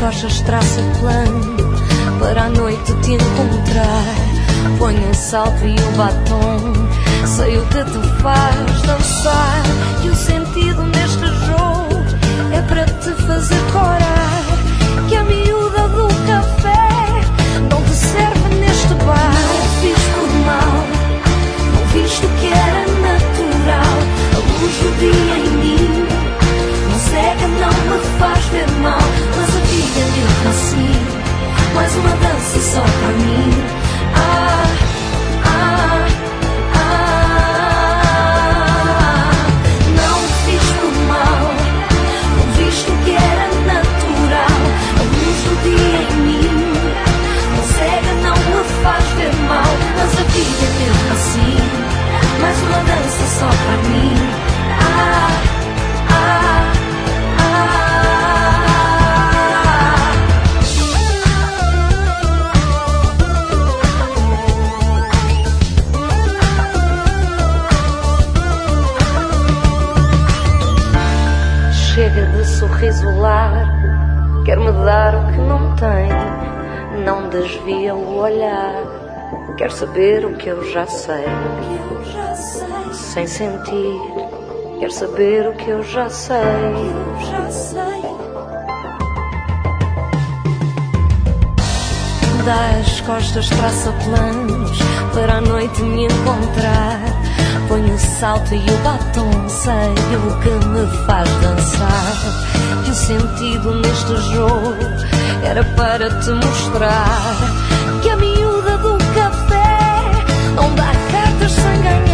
costas traça o plano para a noite te encontrar. Ponho um salto e um batom, sei o que te faz dançar. E o sentido neste jogo é para te fazer corar. Que a miúda do café não te serve neste bar. Não fiz por mal, não viste o que era natural. A luz do dia em mim não cega, não me faz ver mal. Mas a vida é mesmo assim, mais uma dança só para mim. Não fiz por mal, não viste o que era natural. A luz do dia em mim não cega, não me faz ver mal. Mas a vida é mesmo assim, mais uma dança só para mim. Chega de sorriso largo, quer-me dar o que não tem. Não desvia o olhar, quer saber o que eu já sei. Sem sentir, quer saber o que eu já sei. Das costas traça planos para a noite me encontrar. Ponho o salto e o batom, sei o que me faz dançar. E o sentido neste jogo era para te mostrar que a miúda do café não dá cartas sem ganhar.